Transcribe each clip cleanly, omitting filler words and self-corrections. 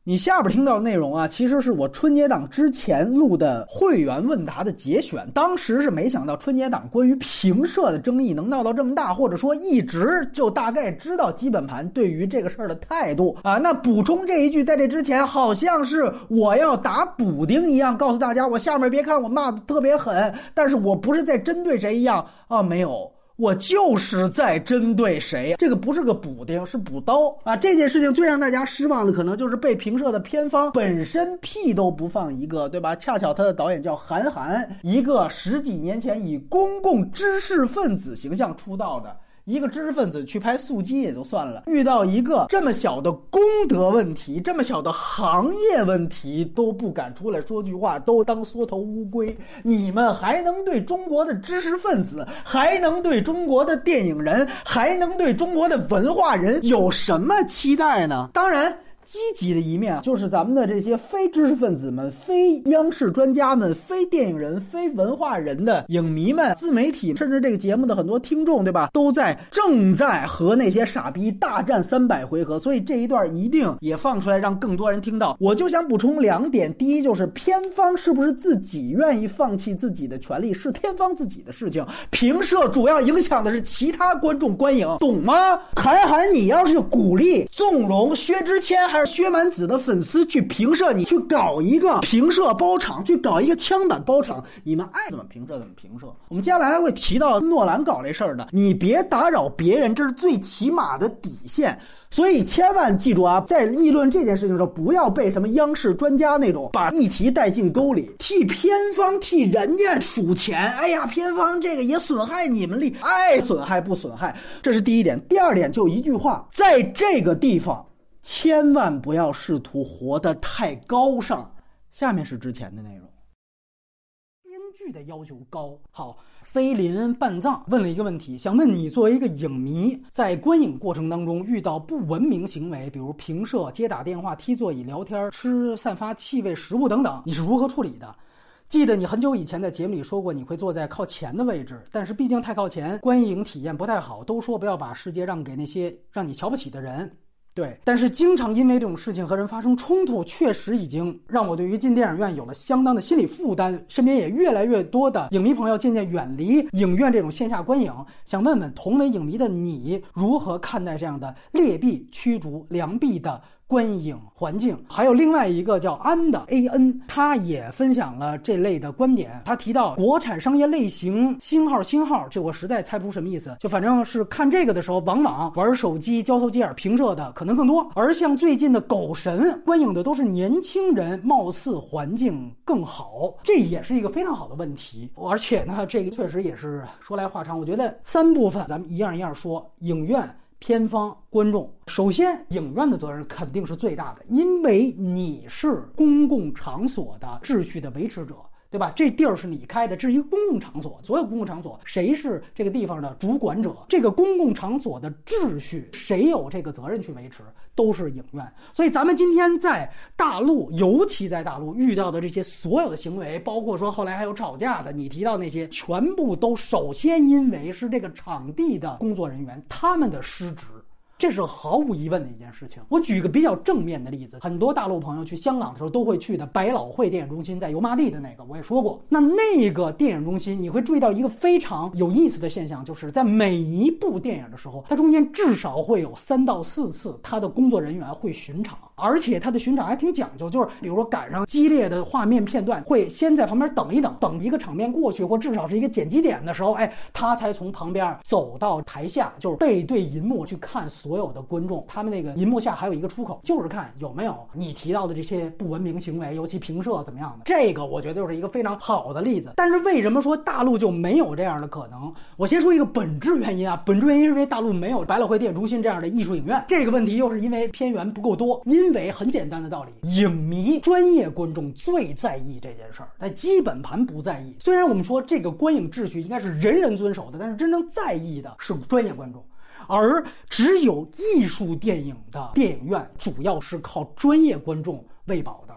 你下边听到的内容啊，其实是我春节档之前录的会员问答的节选。当时是没想到春节档关于评社的争议能闹到这么大，或者说一直就大概知道基本盘对于这个事儿的态度啊。那补充这一句，在这之前好像是我要打补丁一样，告诉大家我下面别看我骂的特别狠，但是我不是在针对谁一样啊，没有。我就是在针对谁，这个不是个补丁，是补刀啊！这件事情最让大家失望的，可能就是被评社的片方本身屁都不放一个，对吧？恰巧他的导演叫韩寒，一个10几年前以公共知识分子形象出道的。一个知识分子去拍速激也就算了，遇到一个这么小的公德问题，这么小的行业问题都不敢出来说句话，都当缩头乌龟，你们还能对中国的知识分子，还能对中国的电影人，还能对中国的文化人有什么期待呢？当然积极的一面就是咱们的这些非知识分子们、非央视专家们、非电影人、非文化人的影迷们、自媒体，甚至这个节目的很多听众，对吧？正在和那些傻逼大战300回合，所以这一段一定也放出来让更多人听到。我就想补充2点，第一就是片方是不是自己愿意放弃自己的权利，是片方自己的事情，评社主要影响的是其他观众观影，懂吗？韩寒，你要是鼓励纵容薛之谦还是薛蛮子的粉丝去评社，你去搞一个评社包场，去搞一个枪版包场，你们爱怎么评社怎么评社。我们接下来还会提到诺兰搞这事儿的，你别打扰别人，这是最起码的底线。所以千万记住啊，在议论这件事情的时候，不要被什么央视专家那种把议题带进沟里，替片方替人家数钱。哎呀，片方这个也损害你们利，爱损害不损害，这是第一点。第二点就一句话，在这个地方千万不要试图活得太高尚。下面是之前的内容。编剧的要求高。好，菲林半藏问了一个问题，想问你作为一个影迷，在观影过程当中遇到不文明行为，比如评社、接打电话、踢座椅、聊天、吃散发气味食物等等，你是如何处理的？记得你很久以前在节目里说过你会坐在靠前的位置，但是毕竟太靠前，观影体验不太好，都说不要把世界让给那些让你瞧不起的人。对，但是经常因为这种事情和人发生冲突，确实已经让我对于进电影院有了相当的心理负担，身边也越来越多的影迷朋友渐渐远离影院这种线下观影。想问问同为影迷的你，如何看待这样的劣币驱逐良币的观影环境？还有另外一个叫安的 AN， 他也分享了这类的观点。他提到国产商业类型星号，这我实在猜不出什么意思，就反正是看这个的时候，往往玩手机、交头接耳、评社的可能更多。而像最近的狗神，观影的都是年轻人，貌似环境更好，这也是一个非常好的问题。而且呢，这个确实也是说来话长，我觉得3部分咱们一样一样说。影院、片方、观众。首先，影院的责任肯定是最大的，因为你是公共场所的秩序的维持者，对吧？这地儿是你开的，这是一个公共场所，所有公共场所谁是这个地方的主管者？这个公共场所的秩序谁有这个责任去维持？都是影院。所以咱们今天在大陆，尤其在大陆遇到的这些所有的行为，包括说后来还有吵架的，你提到那些，全部都首先因为是这个场地的工作人员他们的失职，这是毫无疑问的一件事情。我举个比较正面的例子，很多大陆朋友去香港的时候都会去的百老汇电影中心，在油麻地的那个，我也说过。那个电影中心，你会注意到一个非常有意思的现象，就是在每一部电影的时候，它中间至少会有3到4次，它的工作人员会巡场。而且他的巡场还挺讲究，就是比如说赶上激烈的画面片段，会先在旁边等一等，等一个场面过去，或至少是一个剪辑点的时候，他才从旁边走到台下，就是背对银幕去看所有的观众。他们那个银幕下还有一个出口，就是看有没有你提到的这些不文明行为，尤其评社怎么样的。这个我觉得就是一个非常好的例子。但是为什么说大陆就没有这样的可能？我先说一个本质原因啊，本质原因是因为大陆没有百老汇电影中心这样的艺术影院。这个问题又是因为片源不够多，因为很简单的道理，影迷专业观众最在意这件事儿，但基本盘不在意。虽然我们说这个观影秩序应该是人人遵守的，但是真正在意的是专业观众。而只有艺术电影的电影院主要是靠专业观众喂饱的。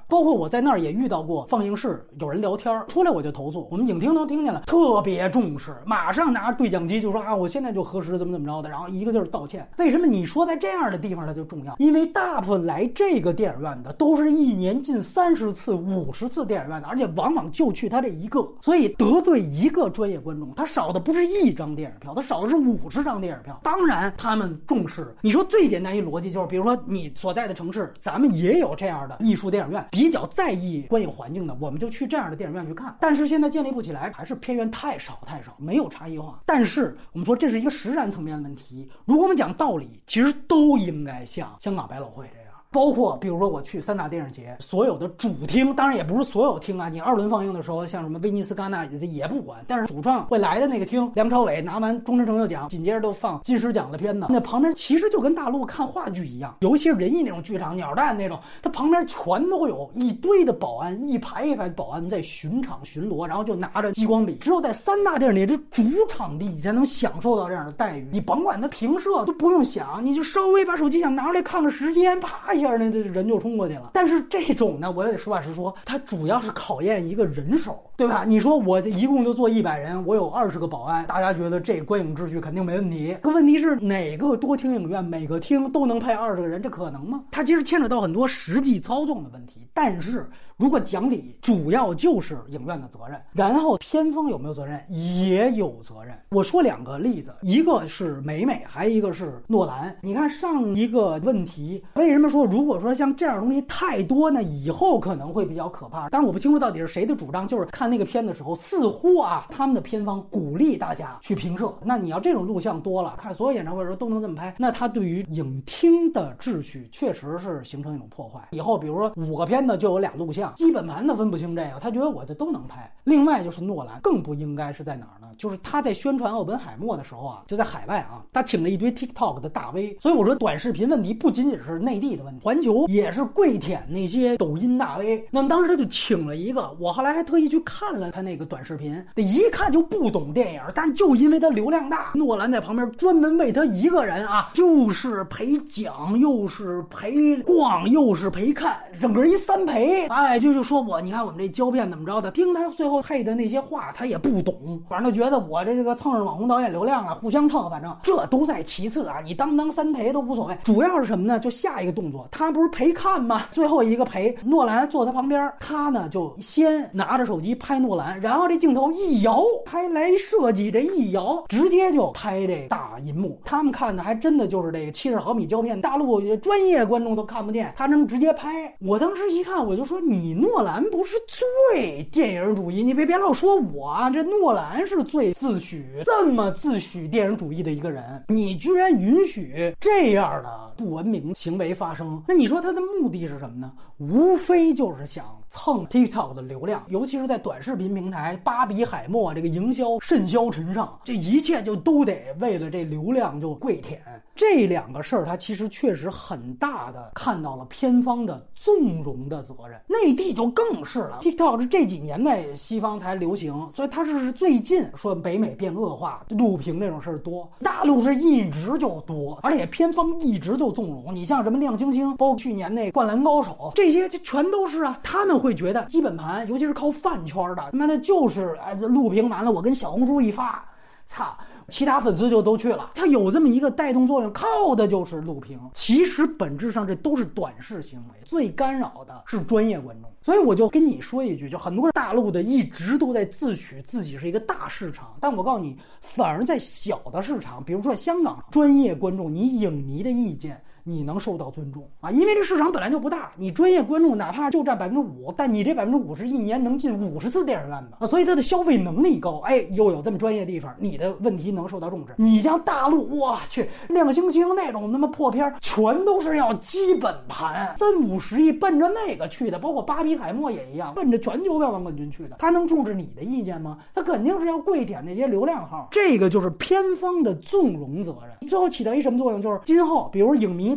包括我在那儿也遇到过放映室有人聊天，出来我就投诉，我们影厅能听见了，特别重视，马上拿着对讲机就说啊，我现在就核实怎么着的，然后一个劲儿道歉。为什么你说在这样的地方它就重要？因为大部分来这个电影院的都是一年近30次、50次电影院的，而且往往就去他这一个，所以得罪一个专业观众，他少的不是1张电影票，他少的是50张电影票。当然他们重视，你说最简单一逻辑就是，比如说你所在的城市，咱们也有这样的艺术电影院，比较在意观影环境的，我们就去这样的电影院去看。但是现在建立不起来，还是片源太少，没有差异化。但是我们说这是一个实然层面的问题，如果我们讲道理，其实都应该像香港百老汇这样。包括比如说我去3大电影节，所有的主厅，当然也不是所有厅啊，你2轮放映的时候，像什么威尼斯戛纳也不管，但是主创会来的那个厅，梁朝伟拿完终身成就奖，紧接着都放金狮奖的片子，那旁边其实就跟大陆看话剧一样，尤其是仁义那种剧场，鸟蛋那种，它旁边全都会有一堆的保安，一排一排保安在巡场巡逻，然后就拿着激光笔。只有在3大电影节这主场地，你才能享受到这样的待遇。你甭管它平射都不用想，你就稍微把手机想拿出来看个时间，啪一下那人就冲过去了。但是这种呢，我也得实话实说，它主要是考验一个人手，对吧？你说我一共就坐100人，我有20个保安，大家觉得这观影秩序肯定没问题。可问题是哪个多厅影院每个厅都能配20个人，这可能吗？它其实牵扯到很多实际操纵的问题。但是如果讲理，主要就是影院的责任，然后片方有没有责任也有责任。我说2个例子，一个是美美，还一个是诺兰。你看上一个问题，为什么说如果说像这样的东西太多呢，以后可能会比较可怕。当然我不清楚到底是谁的主张，就是看那个片的时候，似乎他们的片方鼓励大家去评射。那你要这种录像多了，看所有演唱会的时候都能这么拍，那它对于影厅的秩序确实是形成一种破坏。以后比如说5个片子就有2录像，基本盘都分不清这个，他觉得我这都能拍。另外就是诺兰更不应该是在哪儿呢？就是他在宣传奥本海默的时候就在海外他请了一堆 TikTok 的大 V。所以我说短视频问题不仅仅是内地的问题，环球也是跪舔那些抖音大 V。那么当时他就请了一个，我后来还特意去看了他那个短视频，一看就不懂电影，但就因为他流量大，诺兰在旁边专门为他一个人就是陪讲，又是陪逛，又是陪看，整个一3陪。就说你看我们这胶片怎么着的，听他最后配的那些话他也不懂，反正他觉得我这个蹭着网红导演流量互相蹭，反正这都在其次你当3陪都无所谓。主要是什么呢？就下一个动作，他不是陪看吗？最后一个陪，诺兰坐他旁边，他呢就先拿着手机拍诺兰，然后这镜头一摇，拍来设计这一摇，直接就拍这大银幕。他们看的还真的就是这个70毫米胶片，大陆专业观众都看不见，他能直接拍。我当时一看我就说，你诺兰不是最电影主义，你别老说我这诺兰是最自诩这么自诩电影主义的一个人，你居然允许这样的不文明行为发生。那你说他的目的是什么呢？无非就是想蹭 TikTok 的流量，尤其是在短视频平台，巴比海默这个营销甚嚣尘上，这一切就都得为了这流量就跪舔。这2个事儿它其实确实很大的看到了片方的纵容的责任。内地就更是了， TikTok 是这几年在西方才流行，所以它是最近说北美变恶化，录屏这种事儿多，大陆是一直就多，而且片方一直就纵容。你像什么亮星星，包括去年那灌篮高手，这些全都是他们会觉得基本盘，尤其是靠饭圈的，他妈的就是录屏完了我跟小红书一发，其他粉丝就都去了，它有这么一个带动作用，靠的就是录屏。其实本质上这都是短视行为，最干扰的是专业观众。所以我就跟你说一句，就很多大陆的一直都在自诩自己是一个大市场，但我告诉你，反而在小的市场，比如说香港，专业观众你影迷的意见你能受到尊重因为这市场本来就不大，你专业观众哪怕就占 5%， 但你这 5% 是一年能进50次电影院的所以它的消费能力高，又有这么专业的地方，你的问题能受到重视。你像大陆，我去亮星星那种他妈破片，全都是要基本盘，30-50亿奔着那个去的，包括巴比海默也一样，奔着全球票房冠军去的，他能重视你的意见吗？他肯定是要跪舔那些流量号。这个就是片方的纵容责任，最后起到一什么作用？就是今后比如影迷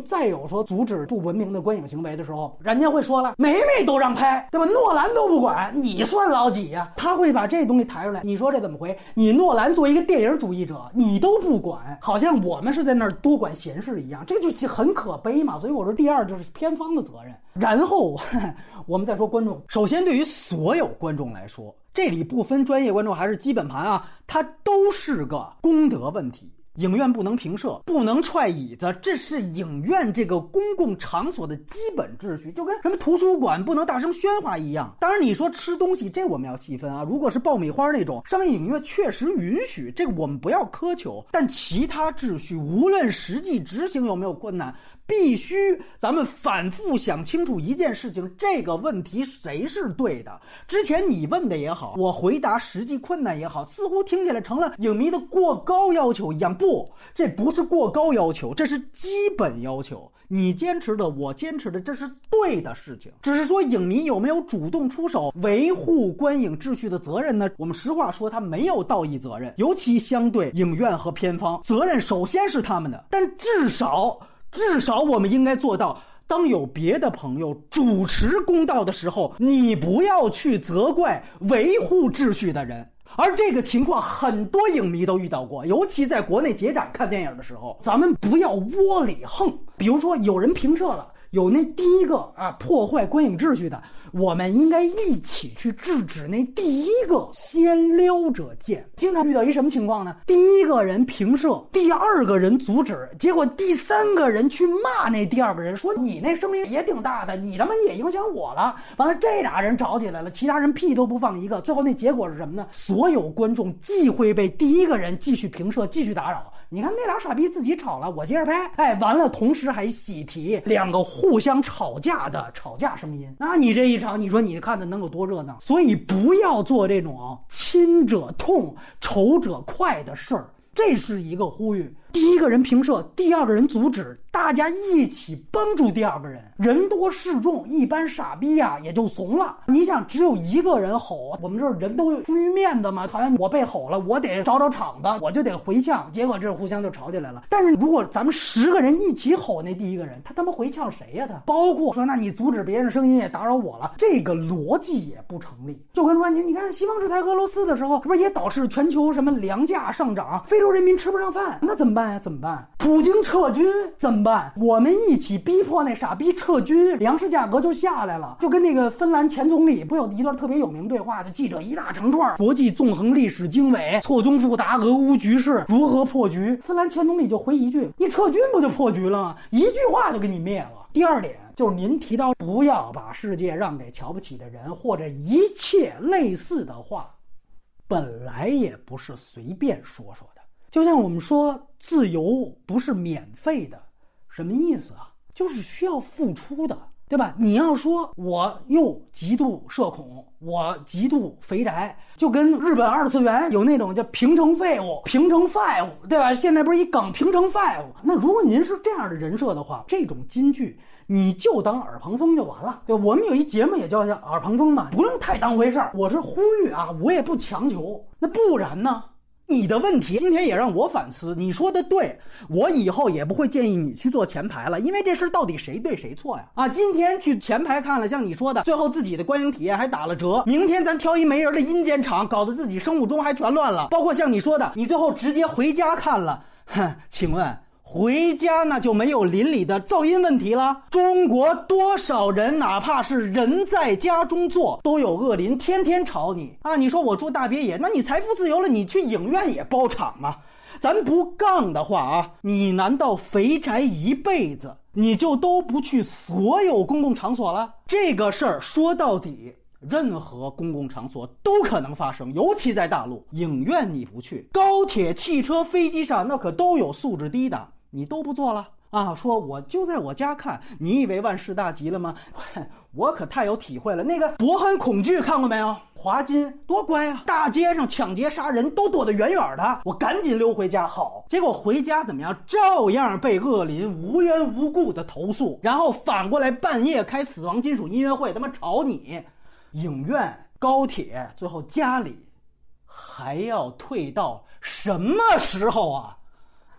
再有说阻止不文明的观影行为的时候，人家会说了，每每都让拍，对吧？诺兰都不管，你算老几呀？他会把这东西抬出来，你说这怎么回？你诺兰作为一个电影主义者，你都不管，好像我们是在那儿多管闲事一样，这就很可悲嘛。所以我说第二就是片方的责任。然后我们再说观众，首先对于所有观众来说，这里不分专业观众还是基本盘啊，它都是个公德问题。影院不能评射，不能踹椅子，这是影院这个公共场所的基本秩序，就跟什么图书馆不能大声喧哗一样。当然你说吃东西，这我们要细分啊，如果是爆米花那种商业影院确实允许，这个我们不要苛求，但其他秩序无论实际执行有没有困难，必须咱们反复想清楚一件事情，这个问题谁是对的。之前你问的也好，我回答实际困难也好，似乎听起来成了影迷的过高要求一样。不，这不是过高要求，这是基本要求。你坚持的，我坚持的，这是对的事情。只是说影迷有没有主动出手维护观影秩序的责任呢？我们实话说，他没有道义责任，尤其相对影院和片方，责任首先是他们的。但至少我们应该做到，当有别的朋友主持公道的时候，你不要去责怪维护秩序的人。而这个情况很多影迷都遇到过，尤其在国内结展看电影的时候，咱们不要窝里横。比如说有人评射了，有那第一个破坏观影秩序的，我们应该一起去制止那第一个先撩者剑。经常遇到一什么情况呢？第一个人评射，第二个人阻止，结果第三个人去骂那第二个人，说你那声音也挺大的，你他妈也影响我了。完了这俩人吵起来了，其他人屁都不放一个，最后那结果是什么呢？所有观众既会被第一个人继续评射继续打扰，你看那俩傻逼自己吵了，我接着拍，完了同时还喜提两个互相吵架的吵架声音，那你这一场你说你看的能有多热闹？所以不要做这种亲者痛仇者快的事儿，这是一个呼吁。第一个人评射，第二个人阻止，大家一起帮助第二个人。人多势众，一般傻逼也就怂了。你想只有一个人吼，我们这人都出于面子嘛，好像我被吼了，我得找场子，我就得回呛，结果这互相就吵起来了。但是如果咱们10个人一起吼那第一个人，他妈回呛谁呀？他包括说那你阻止别人声音也打扰我了，这个逻辑也不成立。就跟说你看西方制裁俄罗斯的时候，是不是也导致全球什么粮价上涨，非洲人民吃不上饭？那怎么办？普京撤军怎么办？我们一起逼迫那傻逼撤军，粮食价格就下来了。就跟那个芬兰前总理不有一段特别有名对话，就记者一大长串，国际纵横历史经纬，错综复杂俄乌局势如何破局。芬兰前总理就回一句，你撤军不就破局了吗？一句话就给你灭了。第二点就是您提到不要把世界让给瞧不起的人，或者一切类似的话，本来也不是随便说说的。就像我们说自由不是免费的，什么意思啊？就是需要付出的，对吧？你要说我又极度社恐，我极度肥宅，就跟日本二次元有那种叫平成废物，平成 five， 对吧？现在不是一梗平成 five。 那如果您是这样的人设的话，这种金句你就当耳旁风就完了。对，我们有一节目也叫耳旁风嘛，不用太当回事儿。我是呼吁我也不强求。那不然呢？你的问题今天也让我反思，你说的对，我以后也不会建议你去做前排了，因为这事到底谁对谁错呀？今天去前排看了，像你说的，最后自己的观影体验还打了折，明天咱挑一没人的阴间场，搞得自己生物钟还全乱了。包括像你说的，你最后直接回家看了，请问回家那就没有邻里的噪音问题了？中国多少人哪怕是人在家中坐都有恶邻天天吵你你说我住大别野，那你财富自由了，你去影院也包场吗？咱不杠的话你难道肥宅一辈子你就都不去所有公共场所了？这个事儿说到底任何公共场所都可能发生，尤其在大陆，影院你不去，高铁、汽车、飞机上那可都有素质低的，你都不做了说我就在我家看，你以为万事大吉了吗？我可太有体会了。那个《博汉恐惧》看过没有？华金多乖啊，大街上抢劫杀人都躲得远远的，我赶紧溜回家。好，结果回家怎么样？照样被恶邻无缘无故的投诉，然后反过来半夜开死亡金属音乐会，他妈吵你。影院、高铁，最后家里还要退到什么时候啊？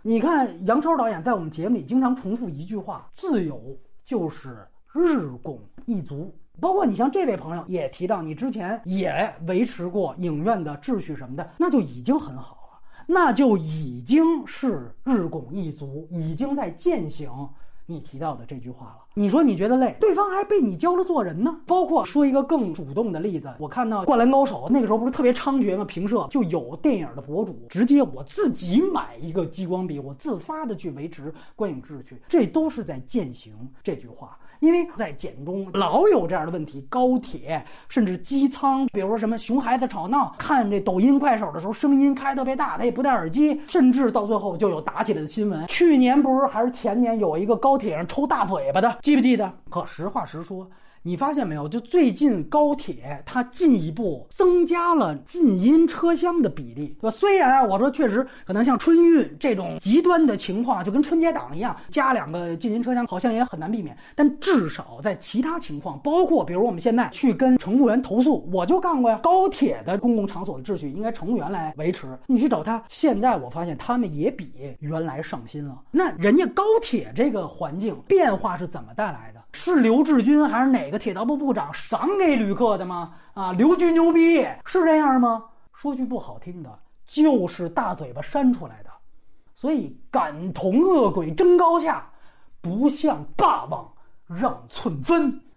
你看杨超导演在我们节目里经常重复一句话：自由就是日拱一卒。包括你像这位朋友也提到，你之前也维持过影院的秩序什么的，那就已经很好了，那就已经是日拱一卒，已经在践行你提到的这句话了。你说你觉得累，对方还被你教了做人呢。包括说一个更主动的例子，我看到《灌篮高手》那个时候不是特别猖獗吗？评社就有电影的博主直接我自己买一个激光笔，我自发的去维持观影秩序，这都是在践行这句话。因为在简中老有这样的问题，高铁甚至机舱，比如说什么熊孩子吵闹，看这抖音快手的时候声音开特别大，他也不戴耳机，甚至到最后就有打起来的新闻。去年不是还是前年有一个高铁上抽大嘴巴的，记不记得？可实话实说，你发现没有，就最近高铁它进一步增加了静音车厢的比例，对吧？虽然啊，我说确实可能像春运这种极端的情况，就跟春节档一样，加2个静音车厢好像也很难避免，但至少在其他情况，包括比如我们现在去跟乘务员投诉，我就干过呀，高铁的公共场所的秩序应该乘务员来维持，你去找他，现在我发现他们也比原来上心了。那人家高铁这个环境变化是怎么带来的？是刘志军还是哪个铁道部部长赏给旅客的吗？刘局牛逼是这样吗？说句不好听的，就是大嘴巴扇出来的。所以感同恶鬼争高下，不向霸王让寸分。